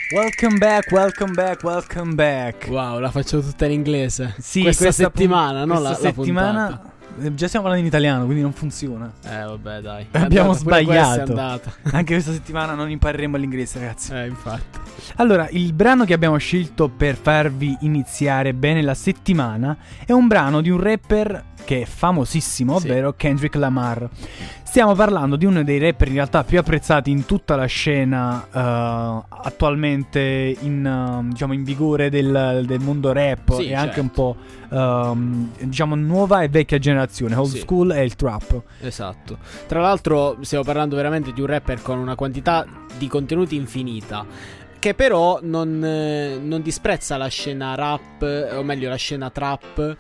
Welcome back. Wow, la faccio tutta in inglese. Sì, questa settimana, no? Questa la settimana puntata. Già stiamo parlando in italiano, quindi non funziona. Vabbè, dai. Abbiamo sbagliato. Anche questa settimana non impareremo l'inglese, ragazzi. Infatti. Allora, il brano che abbiamo scelto per farvi iniziare bene la settimana è un brano di un rapper che è famosissimo, ovvero Kendrick Lamar. Stiamo parlando di uno dei rapper in realtà più apprezzati in tutta la scena attualmente in vigore del mondo rap, e anche un po' nuova e vecchia generazione, old school e il trap. Esatto. Tra l'altro stiamo parlando veramente di un rapper con una quantità di contenuti infinita, che però non disprezza la scena rap, o meglio la scena trap,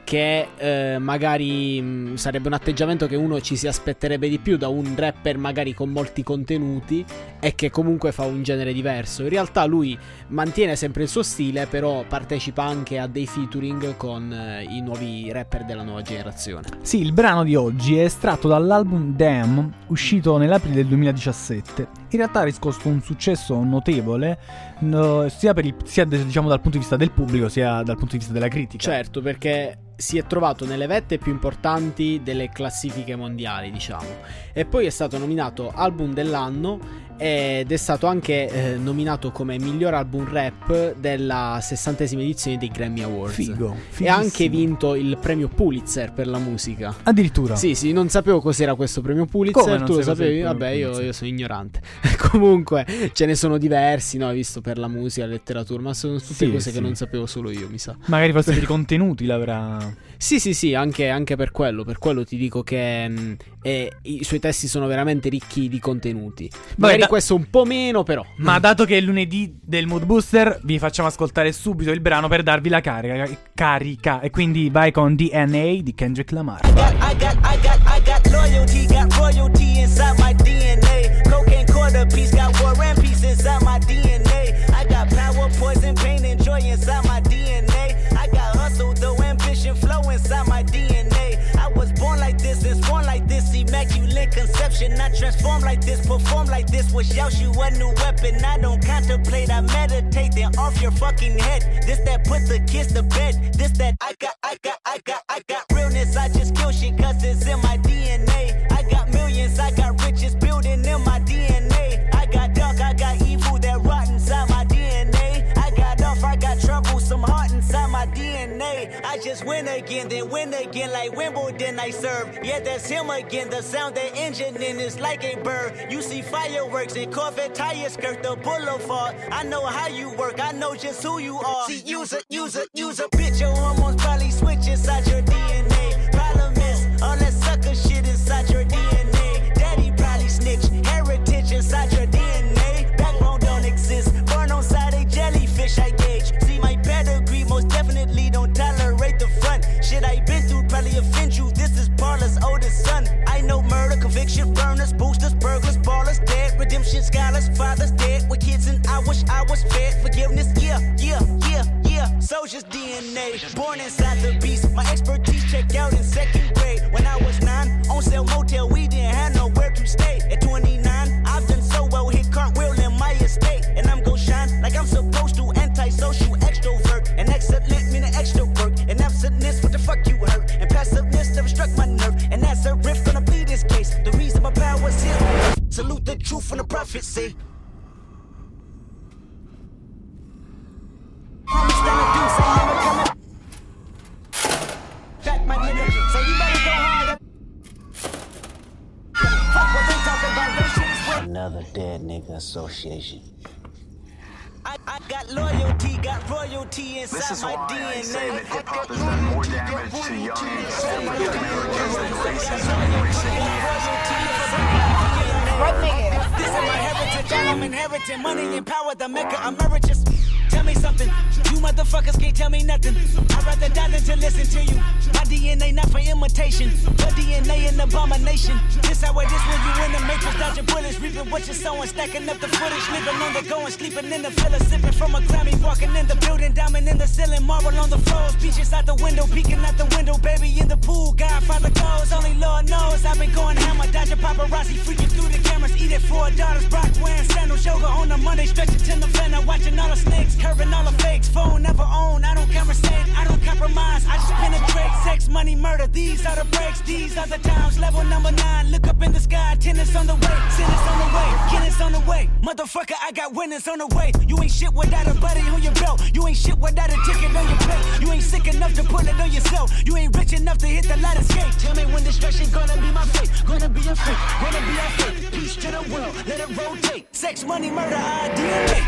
che magari sarebbe un atteggiamento che uno ci si aspetterebbe di più da un rapper magari con molti contenuti e che comunque fa un genere diverso. In realtà lui mantiene sempre il suo stile, però partecipa anche a dei featuring con i nuovi rapper della nuova generazione. Sì, il brano di oggi è estratto dall'album Damn, uscito nell'aprile del 2017. In realtà ha riscosso un successo notevole, sia diciamo dal punto di vista del pubblico, sia dal punto di vista della critica. Certo, perché si è trovato nelle vette più importanti delle classifiche mondiali, diciamo, e poi è stato nominato album dell'anno ed è stato anche nominato come miglior album rap della 60esima edizione dei Grammy Awards. Figo, e ha anche vinto il premio Pulitzer per la musica. Addirittura? Sì, non sapevo cos'era questo premio Pulitzer. Tu lo sapevi? Vabbè, io sono ignorante. Comunque ce ne sono diversi, no? Hai visto, per la musica, la letteratura, ma sono tutte cose che non sapevo solo io, mi sa. Magari forse per i contenuti l'avrà. Sì, anche per quello ti dico che i suoi testi sono veramente ricchi di contenuti. Magari questo un po' meno, però. Ma dato che è lunedì del Mood Booster, vi facciamo ascoltare subito il brano per darvi la carica. E quindi vai con DNA di Kendrick Lamar. I got loyalty, got royalty inside my DNA. Cocaine quarter piece, got war and peace inside my DNA. I got power, poison, pain, and joy inside my DNA. I got hustle, though ambition, flow inside my DNA. I was born like this and sworn like this, immaculate conception. I transform like this, perform like this, wish out you a new weapon. I don't contemplate, I meditate, then off your fucking head. This that put the kids to bed. This that I got realness, I just kill shit cause it's in my DNA. I got millions, I got riches building in my DNA. I got dark, I got evil that rot inside my DNA. I got off, I got trouble, some heart inside my DNA. I just win again, then win again like Wimbledon I serve. Yeah, that's him again, the sound that engine in is like a bird. You see fireworks and Corvette tires skirt the boulevard. I know how you work, I know just who you are. See, use a bitch, your hormones probably switch inside your DNA. Problem is, all that sucker shit inside your DNA. Daddy probably snitch, heritage inside your DNA. Backbone don't exist, born on side a jellyfish I gauge. See my pedigree, most definitely don't tolerate the front. Shit I been through probably offend you, this is Paula's oldest son. I know murder, conviction, burners, boosters, burglars, ballers, dead, redemption, scholars, fathers dead with kids and I wish I was fed. Forgiveness, yeah. Soldier's DNA, born inside the beast. My expertise checked out in second grade. When I was 9, on sale motel, we didn't have nowhere to stay. At 29, I've done so well, hit cartwheel in my estate. And I'm gon' shine like I'm supposed to, antisocial extrovert. And excellent meaning extra work. And absentness, what the fuck you hurt? And passiveness never struck my nerve. And that's a riff gonna be this case. The reason my power's here. Salute the truth from the prophecy. Another dead nigga association. I got loyalty, got royalty inside my DNA. This is why I say that hip hop has done more damage to young African Americans than racism in recent years. This is my heritage, I'm inheriting money and power, the Mecca emeritus. Tell me something, you motherfuckers can't tell me nothing. I'd rather die than to listen to you. My DNA not for imitation. imitation. Your DNA an abomination. This how it is when you in the matrix, dodging bullets, reaping what you're sowing, stacking up the footage, living on the go and sleeping in the villa, sipping from a Grammy, walking in the building, diamond in the ceiling, marble on the floors, beaches out the window, peeking out the window, baby in the pool, Godfather goes, only Lord knows I've been going hammer, dodging paparazzi, freaking through the cameras, eating 4 daughters, Brock wearing sandals, yoga on a Monday, stretching to November, watching all the snakes, curving all the fakes, phone never own, I don't conversate, I don't compromise, I just penetrate, sex, money, murder, these are the breaks, these are the times, level number 9, look up in the sky, tennis on the way, tennis on the way, tennis on the way, motherfucker, I got winners on the way, you ain't shit without a buddy on your belt, you ain't shit without a ticket on your plate, you ain't sick enough to put it on yourself, you ain't rich enough to hit the ladder skate, tell me when destruction gonna be my fate, gonna be a fate, gonna be our fate, peace to the world, let it rotate, sex, money, murder, our DNA.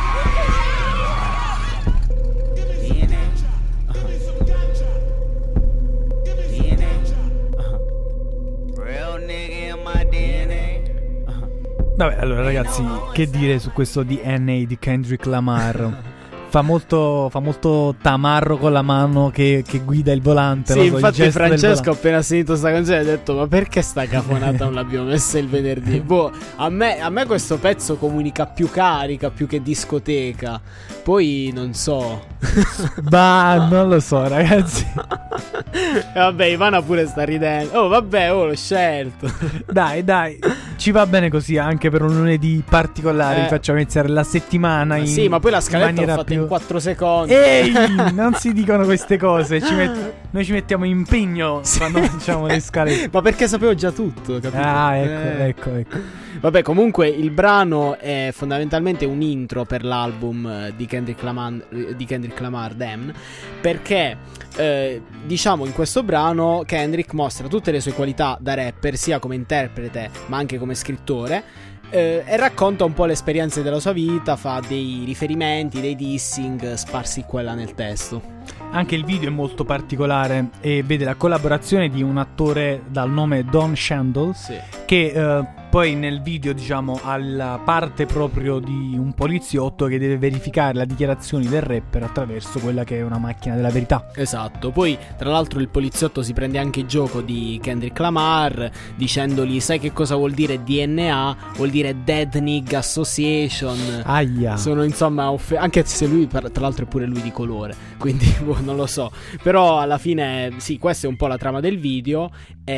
Real nigga in my DNA. Vabbè, allora ragazzi, che dire su questo DNA di Kendrick Lamar? Fa molto tamarro con la mano che guida il volante. Sì, lo so, infatti il gesto del Francesco volante. appena sentito sta canzone ha detto: ma perché sta cafonata non l'abbiamo messa il venerdì? Boh, a me questo pezzo comunica più carica, più che discoteca. Poi non so. Bah, non lo so ragazzi. Vabbè, Ivana pure sta ridendo. Oh vabbè, l'ho scelto. Dai, ci va bene così anche per un lunedì particolare. Facciamo iniziare la settimana sì, ma poi la scaletta l'ho maniera fatta più... in 4 secondi. Ehi, non si dicono queste cose. Noi ci mettiamo impegno quando facciamo le scalette. Ma perché sapevo già tutto, capito? Ah, ecco. Vabbè, comunque il brano è fondamentalmente un intro per l'album di Kendrick Lamar, Damn, perché diciamo in questo brano Kendrick mostra tutte le sue qualità da rapper, sia come interprete ma anche come scrittore, e racconta un po' le esperienze della sua vita, fa dei riferimenti, dei dissing sparsi qua e là nel testo. Anche il video è molto particolare e vede la collaborazione di un attore dal nome Don Chandler, Sì. che poi nel video, diciamo, ha la parte proprio di un poliziotto che deve verificare le dichiarazioni del rapper attraverso quella che è una macchina della verità. Esatto, poi tra l'altro il poliziotto si prende anche gioco di Kendrick Lamar dicendogli: sai che cosa vuol dire DNA? Vuol dire Dead Nigga Association. Aia. Sono insomma anche se lui tra l'altro è pure lui di colore, quindi non lo so. Però alla fine sì, questa è un po' la trama del video.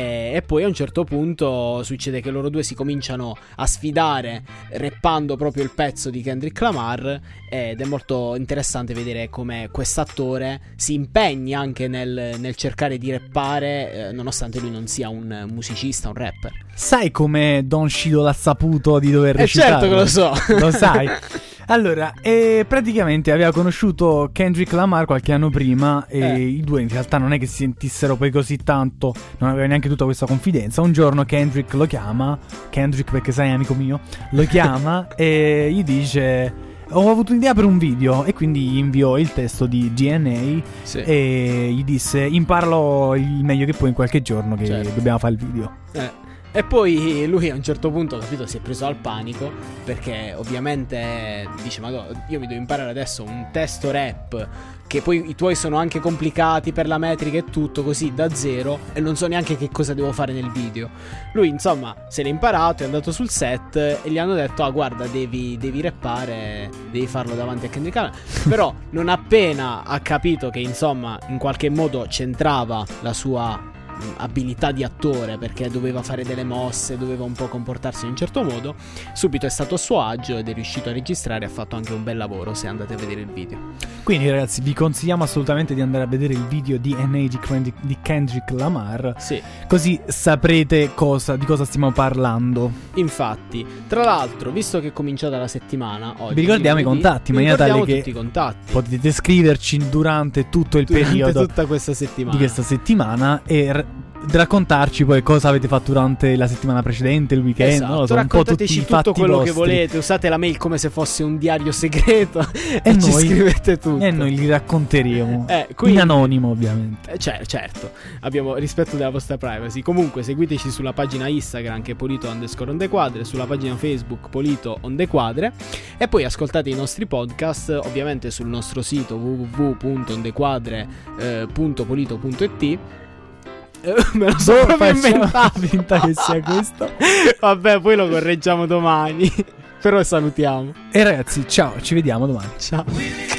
E poi a un certo punto succede che loro due si cominciano a sfidare rappando proprio il pezzo di Kendrick Lamar, ed è molto interessante vedere come quest'attore si impegni anche nel cercare di rappare, nonostante lui non sia un musicista, un rapper. Sai come Don Shido l'ha saputo di dover recitare? Certo che lo so. Lo sai. Allora, praticamente aveva conosciuto Kendrick Lamar qualche anno prima e i due in realtà non è che si sentissero poi così tanto, non aveva neanche tutta questa confidenza. Un giorno Kendrick lo chiama, Kendrick perché sei amico mio, lo chiama e gli dice: ho avuto un'idea per un video, e quindi gli inviò il testo di DNA, sì, e gli disse: imparalo il meglio che puoi in qualche giorno che dobbiamo fare il video. E poi lui a un certo punto, capito, si è preso al panico, perché ovviamente dice: ma io mi devo imparare adesso un testo rap che poi i tuoi sono anche complicati per la metrica e tutto, così da zero, e non so neanche che cosa devo fare nel video. Lui insomma se l'è imparato, è andato sul set e gli hanno detto: guarda, devi rappare, devi farlo davanti a Kendrick Lamar. Però non appena ha capito che insomma in qualche modo c'entrava la sua abilità di attore, perché doveva fare delle mosse, doveva un po' comportarsi in un certo modo, subito è stato a suo agio ed è riuscito a registrare. Ha fatto anche un bel lavoro, se andate a vedere il video. Quindi ragazzi, vi consigliamo assolutamente di andare a vedere il video di DNA di Kendrick Lamar, sì, così saprete di cosa stiamo parlando. Infatti, tra l'altro, visto che è cominciata la settimana oggi, vi ricordiamo i contatti, in maniera tale che tutti i contatti. Potete scriverci durante tutto il periodo, tutta questa settimana, di questa settimana, e raccontarci poi cosa avete fatto durante la settimana precedente, il weekend. Esatto, non lo so, un po' tutti i fatti tutto quello vostri che volete. Usate la mail come se fosse un diario segreto e ci noi, scrivete tutto e noi li racconteremo quindi, in anonimo, ovviamente. Certo, abbiamo rispetto della vostra privacy. Comunque seguiteci sulla pagina Instagram che è Polito_on_the_quadre, sulla pagina Facebook Polito on the Quadre, e poi ascoltate i nostri podcast ovviamente sul nostro sito www.ondequadre.polito.it. Me lo so proprio Facciamo inventato. finta che sia questo. Vabbè, poi lo correggiamo domani. Però salutiamo. E ragazzi, ciao, ci vediamo domani. Ciao.